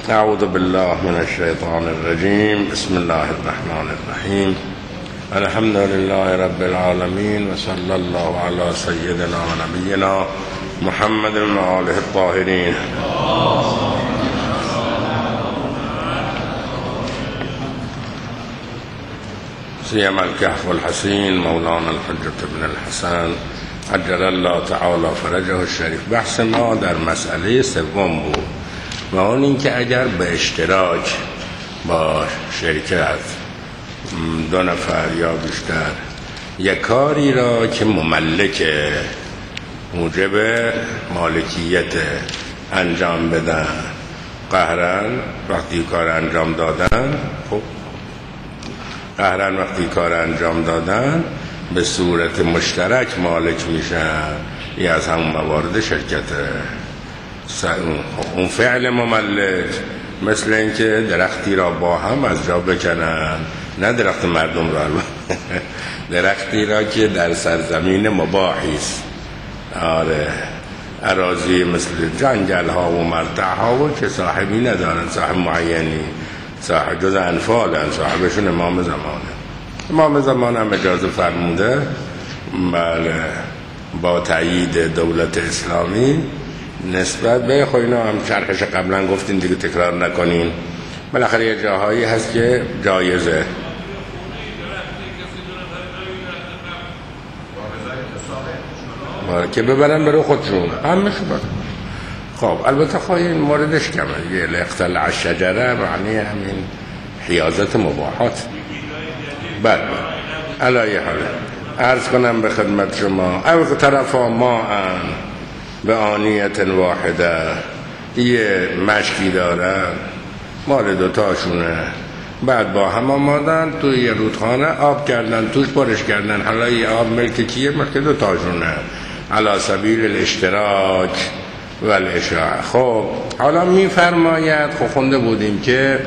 اعوذ بالله من الشیطان الرجیم. بسم الله الرحمن الرحیم. الحمد لله رب العالمین و صلی الله علی سیدنا و نبینا محمد و آله الطاهرین. سیما الکهف الحسین مولانا الحجة بن الحسن عجل الله تعالی فرجه الشریف. بحث ما در مسئله سوم بود و اون این که اگر به اشتراک با شرکت دو نفر یا بیشتر یک کاری را که مملک موجب مالکیت انجام بدن، قهرن وقتی کار انجام دادن، خب قهرن وقتی کار انجام دادن به صورت مشترک مالک میشن. این از همون موارد شرکته. اون فعل مملک مثل اینکه درختی را با هم از جا بکنن، نه درخت مردم را، درختی را که در سرزمین مباحی است. آره، اراضی مثل جنگل ها و مرتع ها و که صاحبی ندارن، صاحب معینی، صاحب جز انفالن، صاحبشون امام زمانه. امام زمان هم اجازه فرموده، بله، با تایید دولت اسلامی نسبت به اینا هم شرحش قبلا گفتین دیگه تکرار نکنین. بالاخره یه جاهایی هست که جایزه. که ببرن برای خودشون همش بر. خب البته خواهی موردش کمه، یه لقتل الشجره معنی همین حیازت مباحات. بله علایه حال عرض کنم به خدمت شما او طرفا ما به آنیت واحده، یه مشکی دارن مال دوتاشونه، بعد با هم آمادن توی یه رودخانه آب کردن، توش پرش کردن. حالا یه آب ملک کیه؟ ملک دوتاشونه، علی سبیل الاشتراک و الاشراع. خب حالا میفرماید، خب خونده بودیم که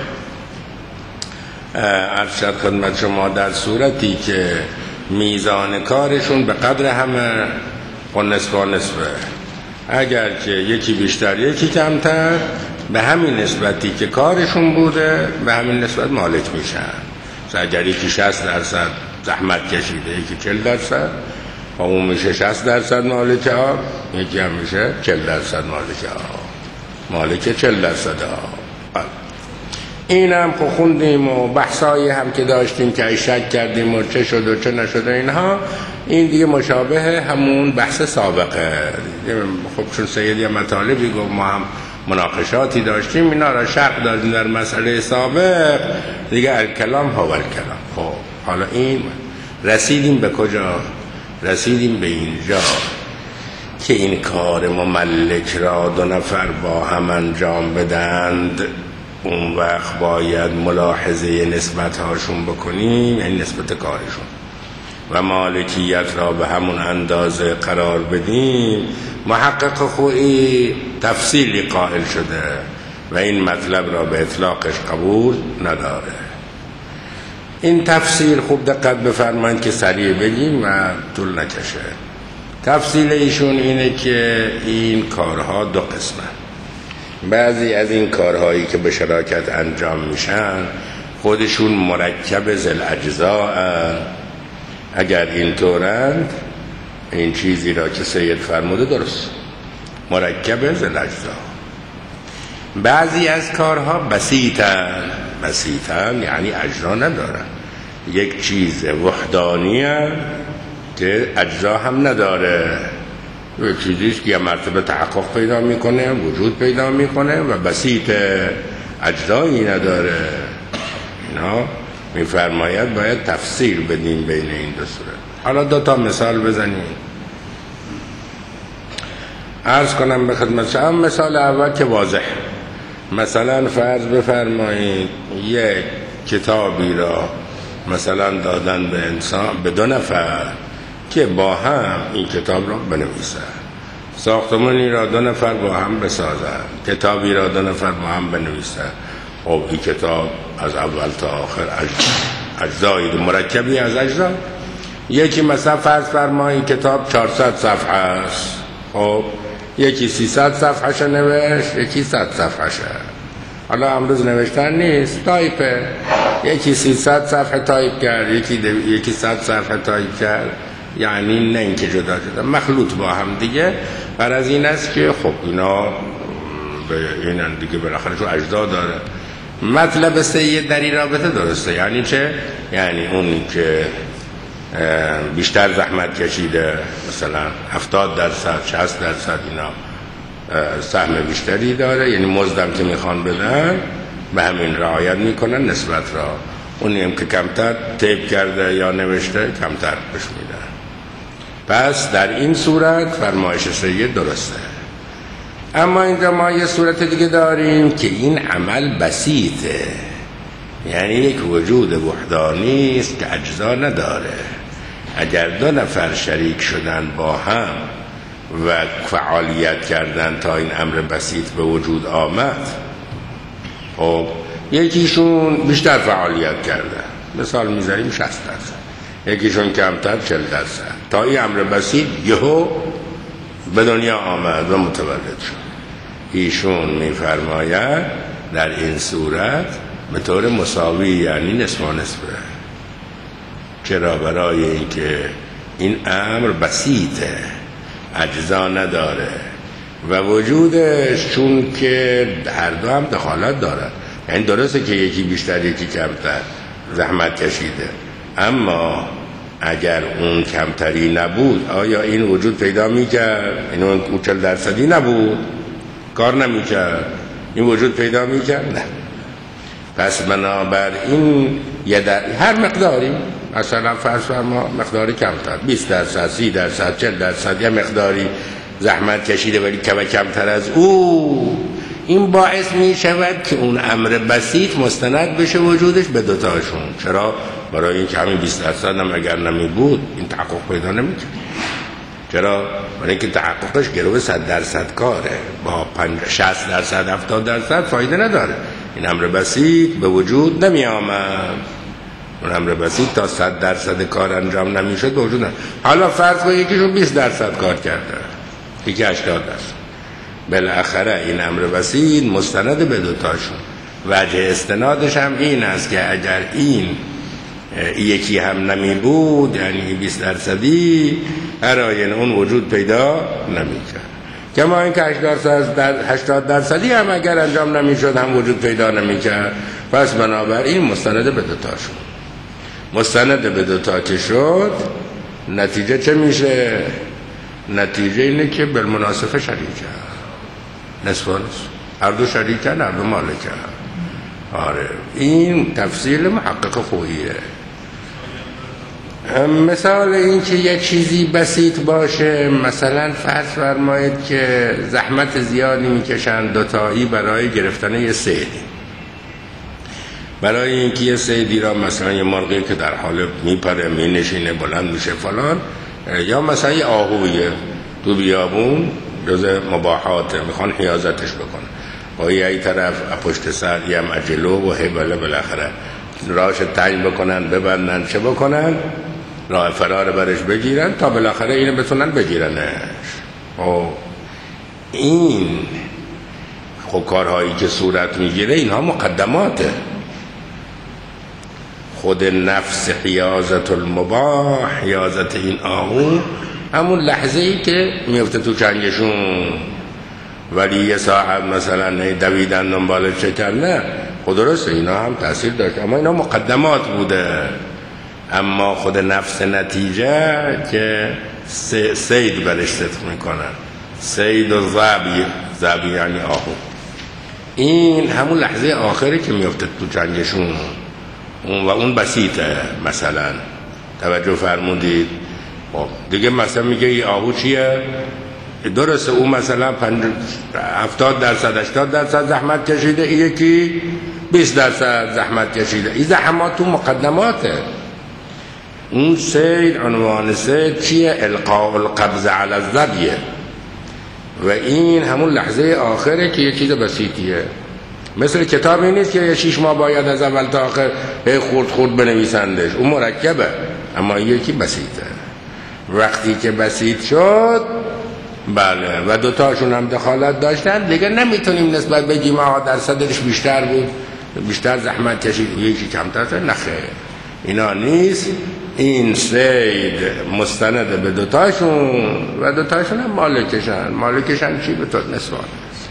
ارشد خدمت شما در صورتی که میزان کارشون به قدر همه و نصف نصفه، اگر که یکی بیشتر یکی کمتر، به همین نسبتی که کارشون بوده به همین نسبت مالک میشن. اگر یکی 60% زحمت کشیده، یکی 40%، و اون میشه 60% مالک آب، یکی هم میشه 40% مالک آب، مالک 40% آب. اینم خب خوندیم و بحثایی هم که داشتیم که شک کردیم و چه شد و چه نشد اینها. این دیگه مشابه همون بحث سابقه. خب چون سیدی مطالبی گفت ما هم مناقشاتی داشتیم، اینا را شرح دادیم در مسئله سابق دیگه. الکلام ها الکلام. خب حالا این رسیدیم به کجا؟ رسیدیم به اینجا که این کار مملک را دو نفر با هم انجام بدند. اون وقت باید ملاحظه نسبت هاشون بکنیم، یعنی نسبت کارشون، و مالکیت را به همون اندازه قرار بدیم. محقق خویی تفصیلی قائل شده و این مطلب را به اطلاقش قبول نداره. این تفسیر خوب دقت بفرمایید که سریع بگیم و طول نکشه. تفصیل ایشون اینه که این کارها دو قسمه. بعضی از این کارهایی که به شراکت انجام میشن خودشون مرکب ذل اجزاء. اگر اینطورند، این چیزی را که سید فرموده درست، مرکب ذل اجزاء. بعضی از کارها بسیطن یعنی اجزا ندارن، یک چیز وحدانی که اجزا هم نداره، یک چیزیست که یه مرتبه تحقق پیدا میکنه، وجود پیدا میکنه و بسیط اجزایی نداره. اینا میفرماید باید تفسیر بدیم بین این دو صورت. حالا دو تا مثال بزنیم عرض کنم به خدمت شما. مثال اول که واضح، مثلا فرض بفرمایید یک کتابی را مثلا دادن به انسان، به دو نفر که با هم این کتاب را بنویسن. ساختمانی را دو نفر با هم بسازن، کتابی را دو نفر با هم بنویسن. خب این کتاب از اول تا آخر اجزایی مرکبی از اجزا. یکی مثلا فرض فرمایید کتاب 400 صفحه است، خب یکی 300 صفحه نوشت، یکی 100 صفحه. حالا امروز نوشتن نیست، تایپه، یکی 300 صفحه تایپ کرد، یکی 100 صفحه تایپ کرد، یعنی نه اینکه جدا جدا مخلوط با هم دیگه. بر از این است که خب اینا به اینن دیگه بالاخره تو اجزا داره. مطلب سید در این رابطه درسته، یعنی چه؟ یعنی اونی که بیشتر زحمت کشیده، مثلا 70%، 60% اینا سهم بیشتری داره، یعنی مزدم که میخوان بدن به همین رعایت میکنن نسبت را. اونی هم که کمتر تیپ کرده یا نوشته کمتر بهش میدن. پس در این صورت فرمایش سید درسته. اما اینجا ما یه صورت دیگه داریم که این عمل بسیطه، یعنی یک وجود وحدانی است که اجزا نداره. اگر 2 نفر شریک شدن با هم و فعالیت کردن تا این امر بسیط به وجود آمد، خب یکیشون بیشتر فعالیت کرده، مثال میذاریم 60%، یکیشون کمتر 40%، تا این امر بسیط یهو به دنیا آمد و متولد شد. ایشون میفرماید در این صورت به طور مساوی، یعنی نصف و نصفه. چرا؟ برای اینکه این امر بسیطه، اجزا نداره و وجودش چون که هر دو هم دخالت داره. یعنی درسته که یکی بیشتر یکی کمتر زحمت کشیده، اما اگر اون کمتری نبود آیا این وجود پیدا میکرد؟ این اون 40% نبود کار نمیکرد، این وجود پیدا میکرد؟ نه. پس بنابراین هر مقداری، مثلا فرض فرما مقداری کمتر 20%، 30%، 40%، یه مقداری زحمت کشیده ولی کمتر از او، این باعث می شود که اون امر بسیط مستند بشه وجودش به دوتاشون. چرا؟ برای این که همین 20% هم اگر نمی بود این تحقق پیدا نمی کرد. چرا؟ برای اینکه تحققش گرو 100% کاره، با 60%، 70% فایده نداره. این امر بسیط به وجود نمی آمد. اون امر بسیط تا 100% کار انجام نمی شد به وجود نمی. حالا فرض کنید یکیشون 20% کار کرده، یکی 80%. بالاخره این امر بسیط مستند به دوتاشون. وجه استنادش هم این است که اگر این یکی هم نمی بود، یعنی 20%، هراین اون وجود پیدا نمی کرد. کما این که 80% هم اگر انجام نمی شد هم وجود پیدا نمی کرد. پس بنابراین مستند به دوتاشون. مستند به دوتا که شد، نتیجه چه میشه؟ نتیجه اینه که بالمناسبه شریکه، نصف و نصف، هر دو شریکن، هر دو مالکن. آره، این تفصیل محقق خوییه. مثال این که یک چیزی بسیط باشه، مثلا فرض فرمایید که زحمت زیادی میکشن دوتایی برای گرفتن یه صیدی، برای اینکه یه صیدی را، مثلا یه مرغی که در حال میپره، مینشینه، بلند میشه فلان، یا مثلا یه آهویه تو بیابون جز مباحاته، میخوان حیازتش بکنن، با یه طرف پشت سر یه مجلو و هبله، بالاخره راهش تنگ بکنن، ببندن، چه بکنن، راه فرار برش بگیرن تا بالاخره اینو بتونن بگیرنش. این خب کارهایی که صورت میگیره اینها مقدماته. خود نفس حیازت المباح، حیازت این آهو، همون لحظه ای که میفته تو چنگشون، ولی یه ساعت مثلا دویدن دنبال چکر، نه، خود درسته اینا هم تاثیر داشت، اما اینا مقدمات بوده. اما خود نفس نتیجه که سید برش صدق میکنن، سید و زبی یعنی آهو، این همون لحظه آخری که میفته تو چنگشون و اون بسیطه. مثلا توجه فرمودید؟ خب دیگه مثلا میگه این آهو چیه؟ درسته اون مثلا 70%، 80% زحمت کشیده، این یکی 20% زحمت کشیده. این زحمات تو مقدماته. اون سید، عنوان سید چیه؟ القاء القبض علی الظبیه، و این همون لحظه آخره که یه چیز بسیطیه. مثل کتابی نیست که 6 ماه باید از اول تا آخر خورد بنویسندش، اون مرکبه، اما یکی بسیطه. وقتی که بسیط شد بله و دوتاشون هم دخالت داشتن دیگه نمیتونیم نسبت بگیم آقا درصدش بیشتر بود بیشتر زحمت کشید یکی کمتر شد. نه خیر اینا نیست. این سید مستند به دوتاشون و دوتاشون هم مالکشن چی به تو نسبت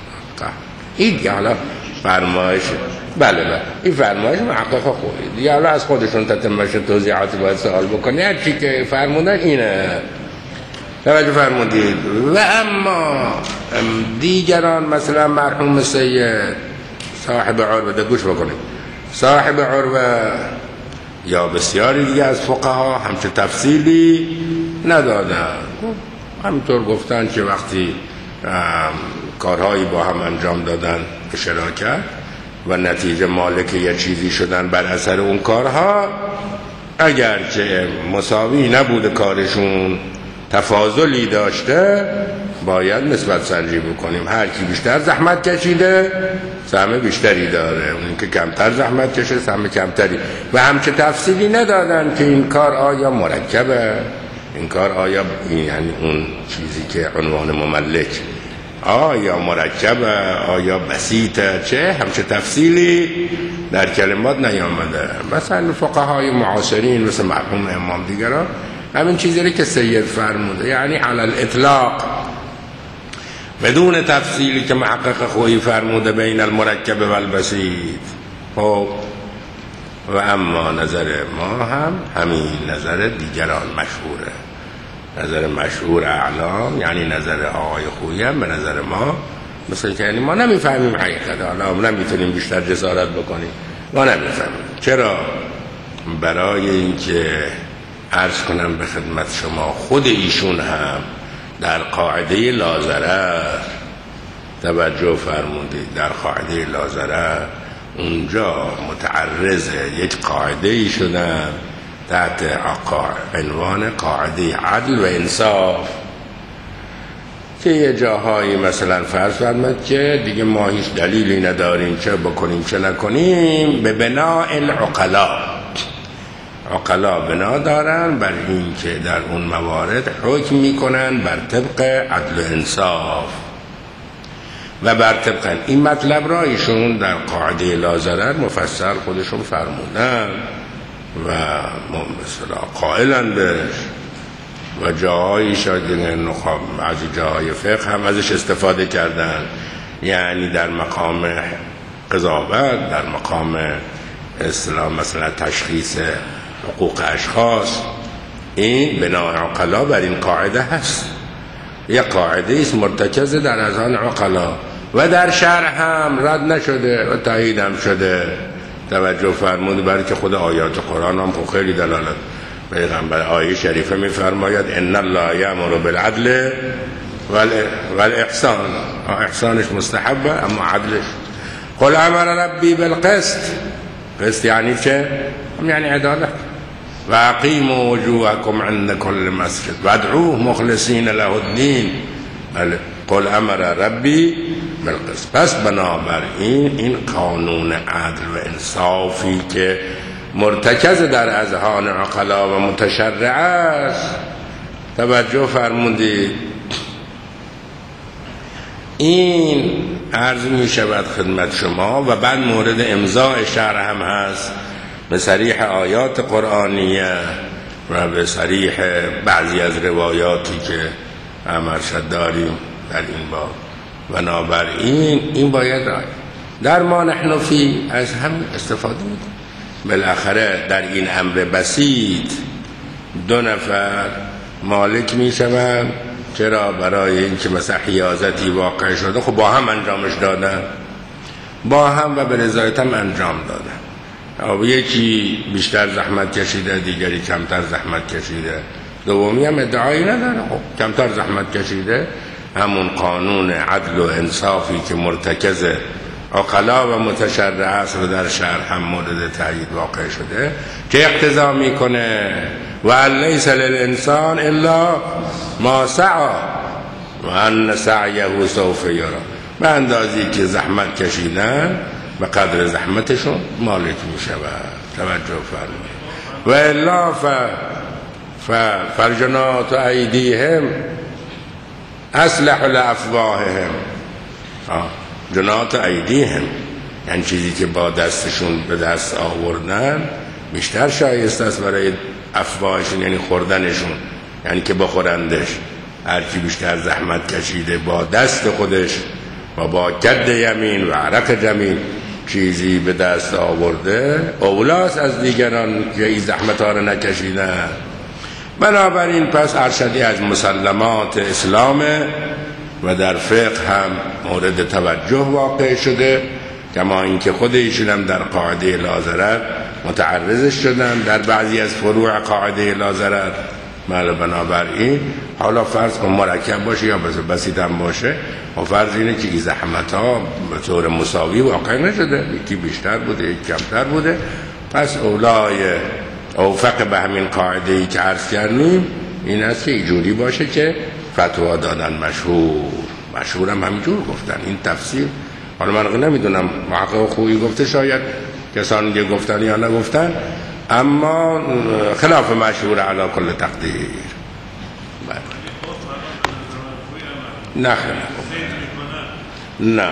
این دیگه حالا فرمایش بله این فرمایش محقق خوبی دیگه حالا از خودشون تتمش توضیحاتی باید سوال بکنی هر چی که فرمودن اینه توجه فرمودید. و اما دیگران مثلا مرحوم سید صاحب عروه ده گوش بکنید صاحب عروه یا بسیاری دیگه از فقها همچه تفصیلی ندادن همینطور گفتن که وقتی کارهایی با هم انجام دادن به شراکت و نتیجه مالک یه چیزی شدن بر اثر اون کارها اگرچه مساوی نبوده کارشون تفاضلی داشته باید نسبت سنجی بکنیم هر کی بیشتر زحمت کشیده سهم بیشتری داره اون که کمتر زحمت کشه سهم کمتری و همچه تفصیلی ندادن که این کار آیا مرکبه این کار آیا یعنی اون چیزی که عنوان مملک آیا مرکبه آیا بسیطه چه همچه تفصیلی در کلمات نیامده. مثلا فقهای معاصرین مثل مرحوم امام دیگران همین چیزی که سید فرموده یعنی علی الاطلاق بدون تفصیلی که محقق خویی فرموده بین المرکب و البسیط. خب و اما نظر ما هم همین نظر دیگران مشهوره نظر مشهور اعلام یعنی نظر آقای خویی هم به نظر ما مثل که یعنی ما نمیفهمیم حقیقت حالا نمیتونیم بیشتر جسارت بکنیم ما نمیفهمیم چرا برای اینکه عرض کنم به خدمت شما خود ایشون هم در قاعده لازره توجه فرمودید در قاعده لازره اونجا متعرض یک قاعده ای شدن تحت عنوان قاعده عدل و انصاف که یه جاهایی مثلا فرض فرمود که دیگه ما هیچ دلیلی نداریم چه بکنیم چه نکنیم به بناء عقلا بنا دارن بر این که در اون موارد حکم میکنن بر طبق عدل و انصاف و بر طبق این مطلب را ایشون در قاعده لازره مفصل خودشون فرمودن و مثلا قائلن بهش و جاهایی شاید بعضی جاهای فقه هم ازش استفاده کردن یعنی در مقام قضاوت در مقام اصطلاح مثلا تشخیص حقوق اشخاص این بنا عقلا بر این قاعده هست یک قاعده است مرتکز در اذهان عقلا و در شرع هم رد نشده و تایید هم شده توجه فرمود برای که خود آیات قرآن هم خیلی دلالت پیغمبر آیه شریفه میفرماید ان الله یأمر بالعدل والاحسان احسانش مستحبه اما عدلش قل امر ربی بالقسط قسط یعنی چه؟ یعنی عدالت و اقیموا وجوهکم عند کل مسجد وادعوه مخلصین له الدین قل امر ربی بالقسط. پس بنابراین این قانون عدل و انصافی که مرتکز در اذهان عقلا و متشرع است توجه فرمودید این عرض می شود خدمت شما و بعد مورد امضاء شرع هم هست به صریح آیات قرآنیه و به صریح بعضی از روایاتی که امرشد داریم در این باب. بنابراین این باید در ما نحن فی از هم استفاده میکنیم. بالاخره در این امر بسیط دو نفر مالک میشوند چرا؟ برای اینکه مثلا حیازتی واقع شده خب با هم انجامش دادن با هم و به رضایت هم انجام دادن یکی بیشتر زحمت کشیده دیگری کمتر زحمت کشیده دومی هم ادعایی نداره خب کمتر زحمت کشیده همون قانون عدل و انصافی که مرتکز عقلا و متشرع است و در شرع هم مورد تأیید واقع شده که اقتضا میکنه و لیس للانسان الا ما سعی و ان سعیه سوف یری به اندازی که زحمت کشیدن به قدر زحمتشون مالک میشود توجه فرمایید و الا فرجنات ایدیهم اصلح لافواههم جنات ایدیهم، یعنی چیزی که با دستشون به دست آوردن بیشتر شایسته است برای افواهشون، یعنی خوردنشون، یعنی که بخورندش. هر کی بیشتر زحمت کشیده با دست خودش و با کد یمین و عرق جمین چیزی به دست آورده، اولاست از دیگران که این زحمت ها رو نکشیدن. بنابراین پس ارشدی از مسلمات اسلامه و در فقه هم مورد توجه واقع شده، کما اینکه خود ایشون هم در قاعده لا ضرر متعرض شدن در بعضی از فروع قاعده لا ضرر. بنابراین حالا فرض کن مرکب باشه یا بسیط هم باشه، و فرض اینه که این زحمت ها به طور مساوی واقع نشده، یکی بیشتر بوده یکی کمتر بوده. پس اولای اوفق به همین قاعده ای که عرض کردیم این است که اینجوری باشه که فتوا دادن مشهور هم همینجور گفتن. این تفسیر حالا من نمیدونم محقق خوبی گفته، شاید کسان دیگه گفتن یا نگفتن، اما خلاف مشهور علی کل تقدیر. نه نه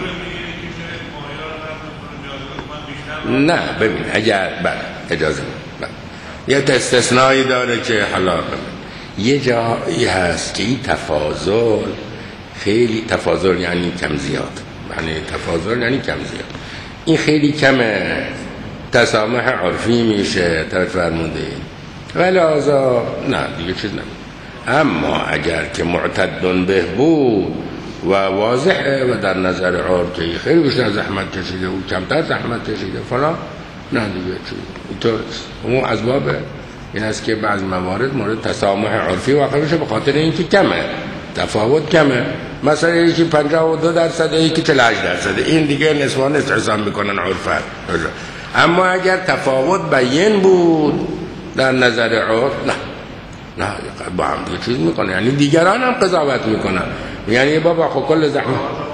نه ببین اگر اجازه یه استثنایی داره که حالا یه جایی هست که این تفاضل خیلی تفاضل یعنی کم زیاد، یعنی تفاضل یعنی کم زیاد، این خیلی کمه، تسامح عرفی میشه طرف فرموده ولی آزا نه دیگه چیز نمید. اما اگر که معتدن به بود و واضحه و در نظر عرف که خیلی بیشتر زحمت کشیده و کمتر زحمت کشیده فلان، نه دیگه چیز اینطور اون از باب این است که بعض موارد مورد تسامح عرفی واقع میشه به خاطر اینکه کمه، تفاوت کمه. مثلا یکی 52% یکی 48%، این دیگه نسبانه حساب میکنن عرفا. اما اگر تفاوت بیان بود در نظر عرف نه با هم دیگه چیز میکنه، یعنی دیگران هم قضاوت میکنن، یعنی بابا خب کل زحمت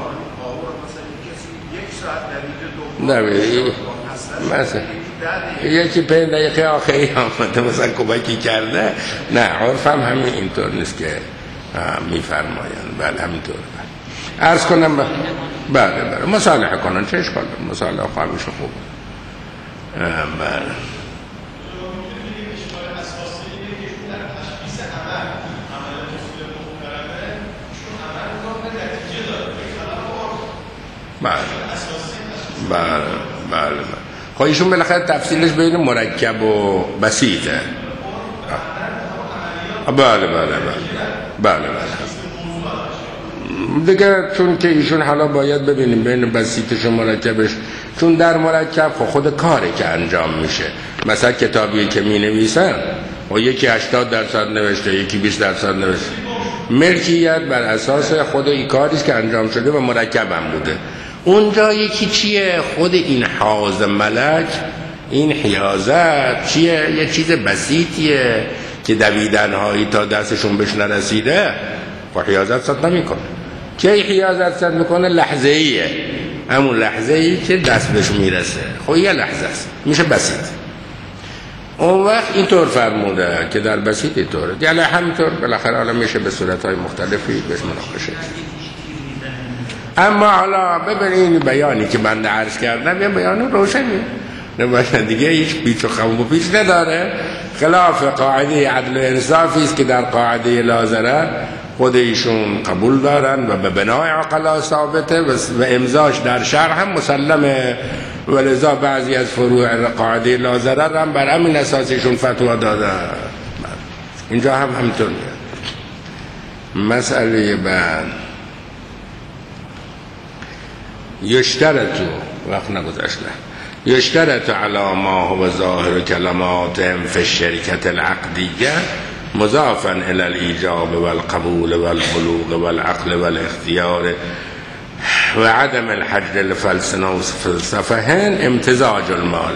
مثلا یکی 5 دقیقه آخری آمده مثلا کمکی کرده، نه عرف هم همین اینطور نیست که میفرمایند. بله همینطور. عرض کنم بله مصالحه کنن، چه اشکال داره، مصالحه همیشه خوب. بله بله خب ایشون بالاخره تفصیلش بین مرکب و بسیطه. بله دیگه چون که ایشون حالا باید ببینیم بین بسیطش و مرکبش، چون در مرکب خود کاره که انجام میشه. مثلا کتابی که می نویسن و یکی 80% نوشته یکی 20% نوشته، ملکیت بر اساس خود این کاریست که انجام شده و مرکب هم بوده. اونجا یکی چیه؟ خود این حاز ملک، این حیازت چیه؟ یه چیز بسیطیه که دویدنهایی تا دستشون بهش نرسیده و حیازت صد نمی کنه. که حیازت صد میکنه لحظه ایه، همون لحظه ای که دست بهش میرسه، خب یه لحظه است میشه بسیط. اون وقت اینطور فرموده که در بسیط اینطوره، یعنی همینطور بالاخره حالا میشه به صورتهای مختلفی بهش مناقشه. اما حالا ببینید بیانی که من عرض کردم یه بیان روشنی نباشه دیگه، هیچ پیچ و خم و پیچ نداره، خلاف قاعده عدل و انصافی است که در قاعده لا ضرر خود ایشون قبول دارن و به بنای عقلا ثابته و امضاش در شرع هم مسلمه، ولذا بعضی از فروع قاعده لا ضرر هم بر همین اساسشون فتوا دادن. اینجا هم همینطور مسئله بعد یشترطو وقت نگذاشته یشترط علی ما هو ظاهر کلماتهم فی الشرکت العقدیه مضافا الی الایجاب والقبول والبلوغ والعقل والاختیار و عدم الحجر لفلسفهن امتزاج المال.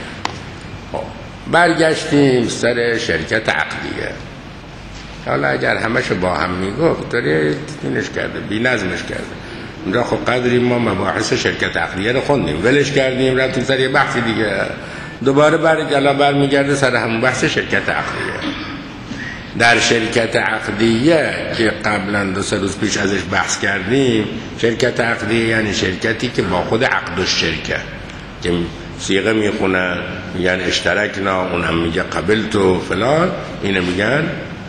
برگشتیم سر شرکت عقدیه. حالا اگر همش با هم میگفت داره اینش کرده بی نظمش کرده. اونجا خب قدری ما مباحث شرکت عقدیه رو خوندیم ولش کردیم رفتیم سر یه بحث دیگه، دوباره برمیگرده سر همون بحث شرکت عقدیه. در شرکت عقدیه که قبلا 2-3 روز پیش ازش بحث کردیم، شرکت عقدیه یعنی شرکتی که با خود عقد الشرکه که صیغه میخونن میگن اشترکنا، اونم میگه قبلت و فلان، اینو میگن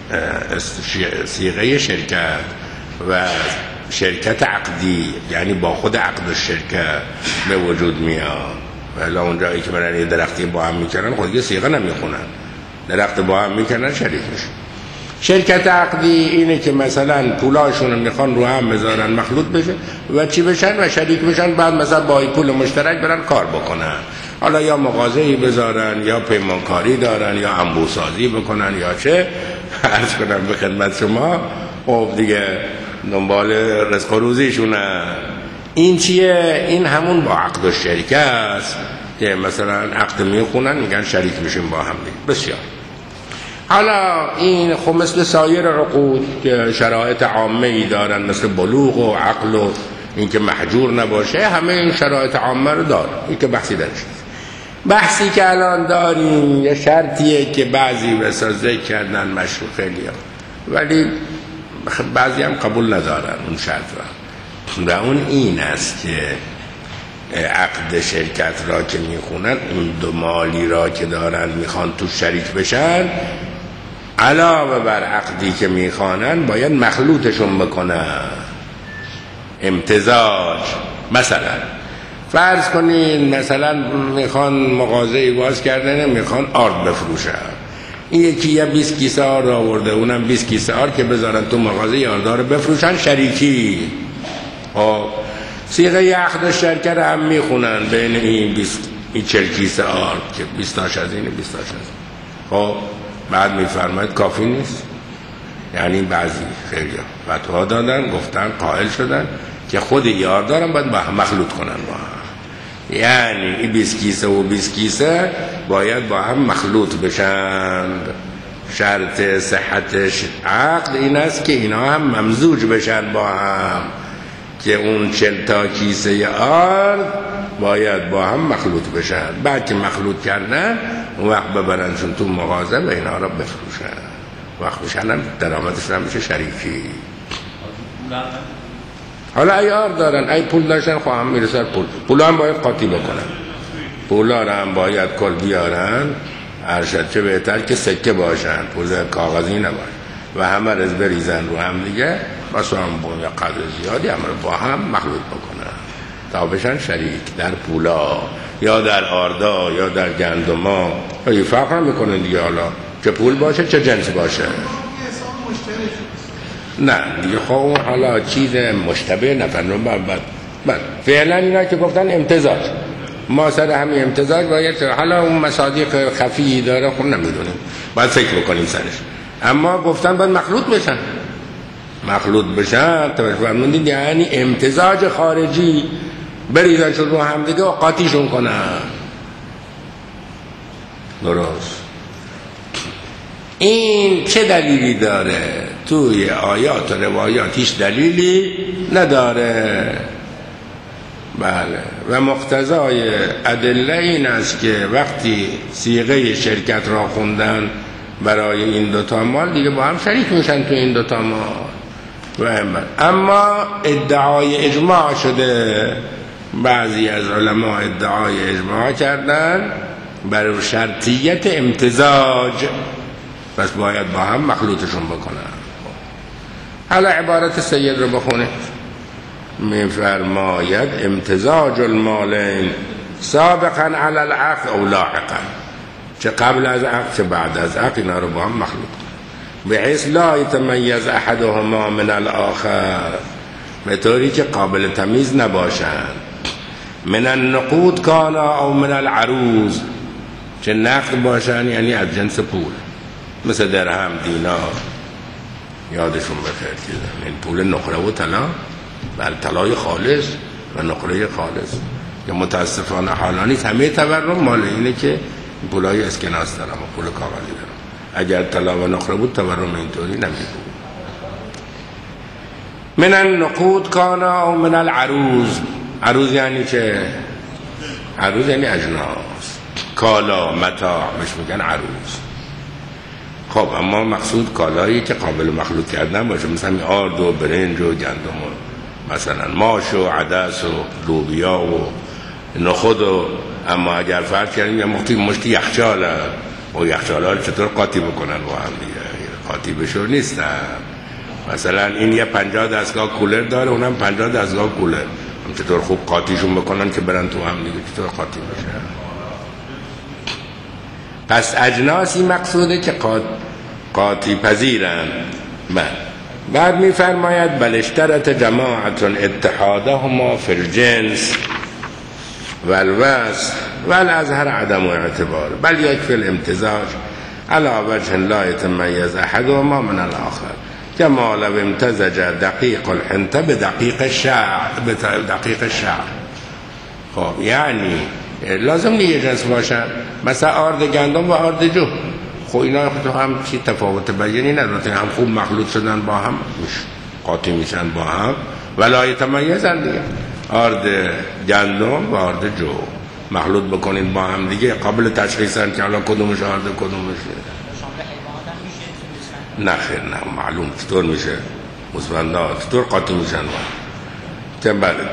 صیغه شرکت. و شرکت عقدی یعنی با خود عقد الشرکه به وجود میاد. ولی اونجایی که برن یه درختی با هم میکنن خود یه صیغه نمیخونن، درخت با هم میکنن شریک میشن. شرکت عقدی اینه که مثلا پولاشون رو میخوان رو هم بذارن مخلوط بشه و چی بشن و شریک بشن، بعد مثلا با پول مشترک برن کار بکنن، حالا یا مغازه‌ای بذارن یا پیمانکاری دارن یا انبوسازی بکنن یا چه. عرض کنم به خدمت شما خب دیگه دنبال رزق و روزیشونه. این چیه؟ این همون با عقد الشرکه است که مثلا عقد میخونن میگن شریک میشیم با هم دیگه. بسیار. حالا این خب مثل سایر عقود که شرایط عامه ای دارن، مثل بلوغ و عقل و اینکه محجور نباشه، همه این شرایط عامه رو داره. این که بحثی درش بحثی که الان داریم یه شرطیه که بعضی بسا ذکر کردن مشروع خیلی ولی بعضی هم قبول ندارن اون شرط را، و اون این است که عقد شرکت را که میخونن اون دو مالی را که دارن میخوان تو شریک بشن، علاوه بر عقدی که میخوانن باید مخلوطشون بکنن، امتزاج. مثلا فرض کنین مثلا میخوان مغازه‌ای باز کردن، میخوان آرد بفروشن، این یکی یه 20 کیسه آرد آورده، اونم 20 کیسه آرد که بذارن تو مغازه آردار بفروشن، شریکی. صیغه عقد شرکت رو هم میخونن بین این 40 کیسه آرد که 20 تاش از اینه 20 تاش از این. خب بعد میفرماید کافی نیست، یعنی بعضی خیلی فتوا دادن گفتن قائل شدن که خود یاردارم باید با هم مخلوط کنن با هم، یعنی این 20 کیسه و 20 کیسه باید با هم مخلوط بشن. شرط صحت عقد این است که اینا هم ممزوج بشن با هم، که اون 40 تا کیسه آرد باید با هم مخلوط بشن. بعد که مخلوط کردن اون وقت ببرنشون تو مغازه و اینا را بفروشن، وقت بشن هم درآمدشون هم میشه شریکی. حالا ای آرد دارن ای پول داشتن خواهم میرسن پول هم باید قاطی بکنن، پولا را هم باید کل بیارن. ارشد چه بهتر که سکه باشن، پول کاغذی نباشه و همه رز بریزن رو هم دیگه، بس هم بون یا قدر زیادی هم رو با هم مخلوط بکنن تا بشن شریک در پولا یا در آردا یا در گندما. یه فرق هم میکنن دیگه، حالا چه پول باشه چه جنس باشه. نه دیگه خب حالا چیز مشتبه نفرم بعد فعلا اینا که گفتن امتزاج، ما سر همین امتزاج باید، حالا اون مصادیق خفی داره خب نمیدونیم، باید فکر بکنیم سرش، اما گفتن باید مخلوط بشن تا فرمودید، یعنی امتزاج خارجی بریزنشون رو هم دیگه و قاطیشون کنن. درست. این چه دلیلی داره؟ توی آیات و روایات هیچ دلیلی نداره. بله. و مقتضای ادله این است که وقتی صیغه شرکت را خوندن برای این دوتا مال دیگه با هم شریک میشن تو این دوتا مال. اما ادعای اجماع شده، بعضی از علما ادعای اجماع کردن بر شرطیت امتزاج، پس باید با هم مخلوطشون بکنن. حالا عبارت سید رو بخونید. میفرماید امتزاج المالین سابقا علی العقد او لاحقا، چه قبل از عقد چه بعد از عقد اینا رو با هم مخلوط، بحیث لا یتمیز احدهما من الاخر، به طوری که قابل تمیز نباشند. من النقود کانا او من العروض، چه نقد باشن یعنی از جنس پول، مثل درهم دینار، یادشون بخیر که این پول نقره و طلا، بل طلای خالص و نقره خالص، یا متاسفانه حالانی همه تورم مال اینه که پولای اسکناس دارم و پول کاغذی دارم. اگر طلا و نقره بود تورم اینطوری نمی‌بود. من النقود کانا او من العروض، عروض یعنی چه؟ عروض یعنی اجناس، کالا، متاع، بهش میگن عروض. خب اما مقصود کالایی که قابل مخلوط کردن باشه، مثلا آرد و برنج و گندم و مثلا ماش و عدس و لوبیا و نخود و، اما اگر فرض کردیم یه مشتی یخچال و یخچال‌ها رو چطور قاطی بکنن با هم دیگه؟ قاطی بشور نیستن. مثلا این یه 50 دستگاه کولر داره، اونم 50 دستگاه کولر، چطور خوب قاطیشون بکنن که برن تو هم دیگه، چطور قاطی بشه؟ پس اجناسی مقصوده که قاطی پذیرن. بعد میفرماید بل اشترط جماعت اتحادهما فی الجنس والوصف والازهر عدم اعتبار بل یکفی الامتزاج على وجه لا يتميز احدهما من الاخر كما لو امتزج دقیق الحنطه بدقیق الشعر. خب یعنی لازم نیست یه جنس باشن، مثلا آرد گندم و آرد جو، خب اینا تو هم چی تفاوت بیانی نداره، هم خوب مخلوط شدن با هم، قاطی میشن با هم ولا یتمیزن دیگه. آرد گندم و آرد جو مخلوط بکنید با هم دیگه قابل تشخیصن که حالا کدومش آرد کدومش نه خیر، نه معلوم چطور میشه مصبندات چطور قاطی میشن با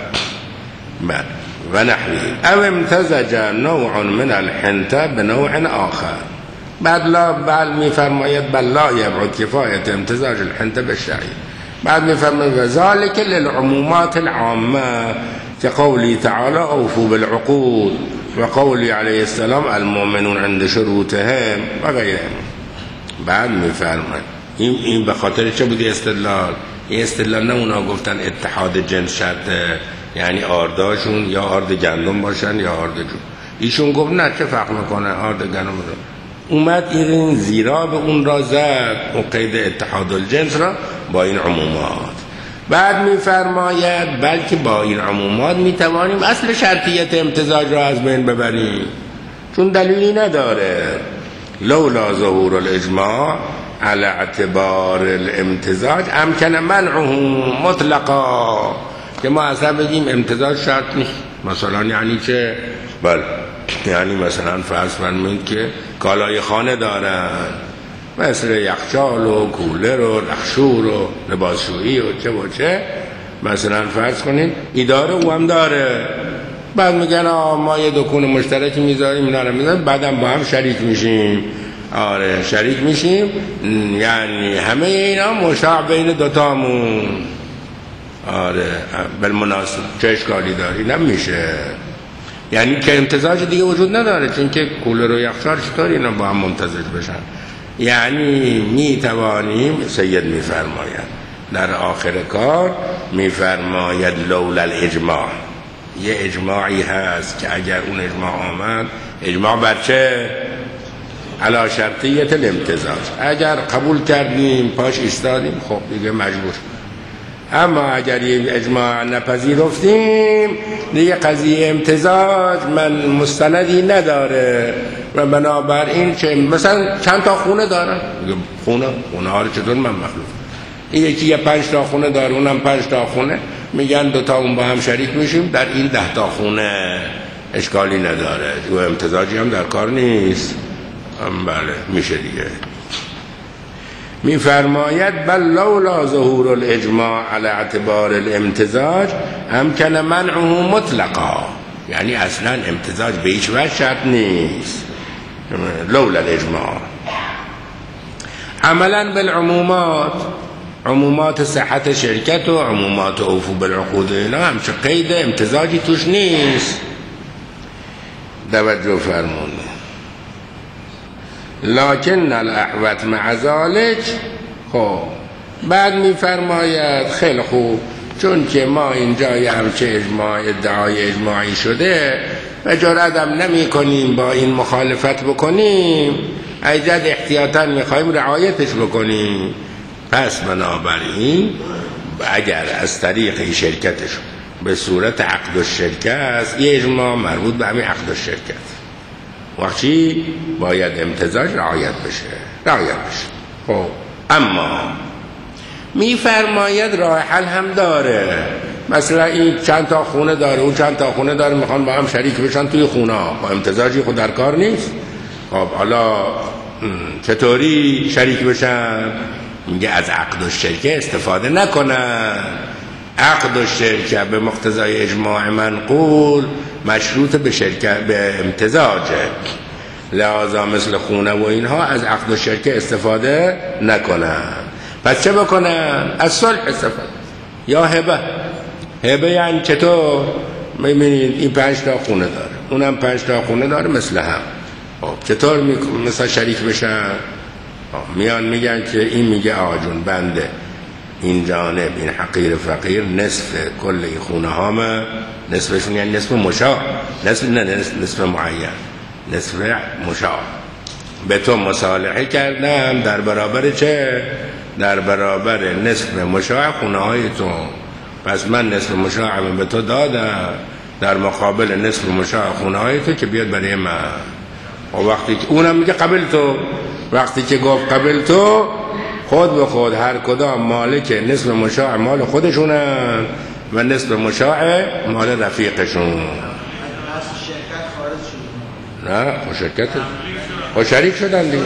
بله و نحوی او امتزج نوع من الحنطه بنوع آخر. بعد میفرماید بل لا یبعد کفایت امتزاج الحنطه بالشعیر. بعد میفرماید ذلك للعمومات العامه كقوله تعالى اوفوا بالعقود و قوله علیه السلام المؤمنون عند شروطهم و غیرهم. بعد میفرماید این به خاطر چه بودی استدلال؟ این استدلال نه اونا گفتن اتحاد جنس شرطه، یعنی آرداشون یا آرد گندم باشن یا آرد جو. ایشون گفت نه چه فرق میکنه آرد گندم رو. اومد این زیرا به اون را زد، اون قید اتحاد الجنس را با این عمومات. بعد میفرماید بلکه با این عمومات میتوانیم اصل شرطیت امتزاج را از بین ببریم، چون دلیلی نداره. لولا ظهور الاجماع على اعتبار الامتزاج امکن منعه مطلقا، که ما اصلا بگیم امتزاج شرط نیست. مثلا یعنی چه؟ بله یعنی مثلا فرض فرمایید که کالای خانه دارن مثل یخچال و کولر و رخشور و لباسشویی و چه مثلا فرض کنید ایداره او هم داره، بعد میگن ما یه دکون مشترکی میذاریم اینا رو میذاریم، بعدم با هم شریک میشیم. آره شریک میشیم، یعنی همه اینا مشاع بین دوتامون. آره بالمناسب چه اشکالی داری؟ نمیشه، یعنی که امتزاج دیگه وجود نداره، چون که کولر و یخچال چطور اینا با هم ممتزج بشن؟ یعنی میتوانیم، سید میفرماید در آخر کار میفرماید لولا الاجماع، یه اجماعی هست که اگر اون اجماع آمد، اجماع بر چه؟ علی شرطیت الامتزاج، اگر قبول کردیم پاش ایستادیم خب دیگه مجبور. اما اگر یه اجماع نپذیرفتیم دیگه قضیه امتزاج من مستندی نداره و بنابراین چه مثلا چند تا خونه دارن، خونه ها رو چطور من مخلوط؟ این یکی یه 5 تا خونه داره، اونم 5 تا خونه، میگن دوتا اون با هم شریک میشیم در این 10 تا خونه، اشکالی نداره و امتزاجی هم در کار نیست. بله میشه دیگه. میفرماید بل لولا ظهور الاجماع على اعتبار الامتزاج امکن منعه مطلقا، یعنی اصلا امتزاج به هیچ وجه شرط نیست لولا الاجماع. عملا بالعمومات، عمومات صحت شرکت و عمومات اوفو بالعقود اینا همچه قید امتزاجی توش نیست. توجه فرمونه. لکن الاحوط مع ذلك. خب بعد میفرماید خیلی خوب، چون که ما اینجا یه همچه ادعای اجماعی شده و جرأت هم نمی کنیم با این مخالفت بکنیم، ایجاد احتیاطاً میخوایم رعایتش بکنیم. پس بنابراین اگر از طریق شرکتش به صورت عقد الشرکه است، یه اجماع مربوط به همین عقد الشرکت، وقتی باید امتزاج رعایت بشه. خب اما میفرماید راه حل هم داره، مثلا این چند تا خونه داره، اون چند تا خونه داره، میخوان با هم شریک بشن توی خونه ها، با امتزاجی خود در کار نیست. خب حالا چطوری شریک بشن؟ میگه از عقد الشرکه استفاده نکنن. عقد الشرکه به مقتضای اجماع منقول مشروط به امتزاجه، لذا مثل خونه و اینها از عقد الشرکه استفاده نکنن. پس چه بکنن؟ از صلح استفاده. یا هبه. هبه یعنی چطور؟ میبینید این 5 تا خونه داره، اونم 5 تا خونه داره مثل هم. چطور مثلا شریک بشن؟ میان میگن که این میگه آقا جون بنده این جانب این حقیر فقیر نصف کل این خونه هامه، نصفشون یعنی نصف مشاع، نصف معین، نصف مشاع به تو مصالحه کردم در برابر چه؟ در برابر نصف مشاع خونه های تو. پس من نصف مشاعم به تو دادم در مقابل نصف مشاع خونه های تو که بیاد برای من. و وقتی که اونم میگه قبل تو، وقتی که گفت قبل تو، خود به خود هر کدام مالک نصف مشاع مال خودشونن و نصف مشاع مال رفیقشون. نه خود شریک شدن دیگه.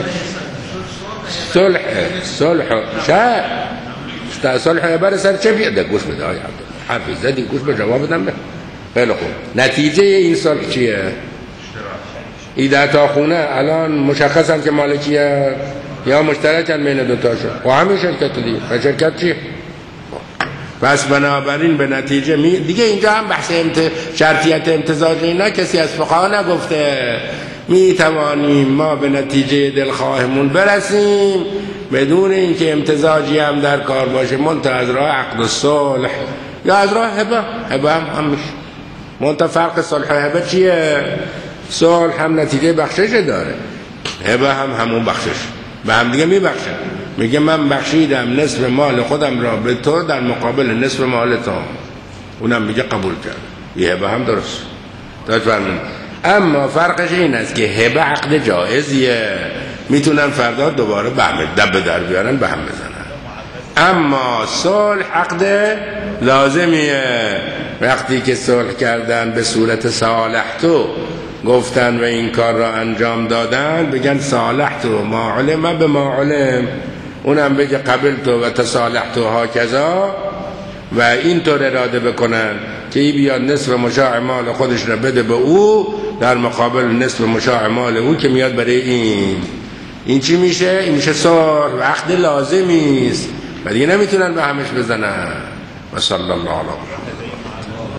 صلح بر سر چه بیاده؟ گوش بده آقای عبدالله، حرفی زدی گوش به جواب بدم. خیلی خوب، نتیجه این صلح چیه؟ ایده تا خونه الان مشخصن که مالکیه یا مشترکن بین دوتاشون و همین شرکت دیگه. و شرکت چیه؟ پس بنابراین به نتیجه دیگه اینجا هم بحث شرطیت امتزاج اینا کسی از فقها نگفته. می توانیم ما به نتیجه دلخواهمون برسیم بدون اینکه امتزاجی هم در کار باشه، منتها از راه عقد الصلح یا از راه هبه هم میشه. منتها فرق صلح و هبه چیه؟ صلح هم نتیجه بخشش داره، هبه هم همون بخشش، به هم دیگه میبخشن. میگه من بخشیدم نصف مال خودم را به تو در مقابل نصف مال تو، اونم میگه قبول کرد. یه هبه هم درست فرمون. اما فرقش این است که هبه عقد جایزیه، میتونن فردا دوباره دب در بیارن به هم بزنن. اما صلح عقد لازمیه. وقتی که صلح کردن به صورت صالحتو گفتن و این کار را انجام دادن، بگن صالحتو ما علم به ما علم، اونم بگه قبلتو و تصالحتو ها کذا، و اینطور اراده بکنن که ای بیاد نصف مشاع مال خودش را بده به او در مقابل نصف مشاع مال او که میاد برای این چی میشه؟ این میشه صلح و عقد لازمی است و دیگه نمیتونن به همش بزنن. و صلی الله علیه و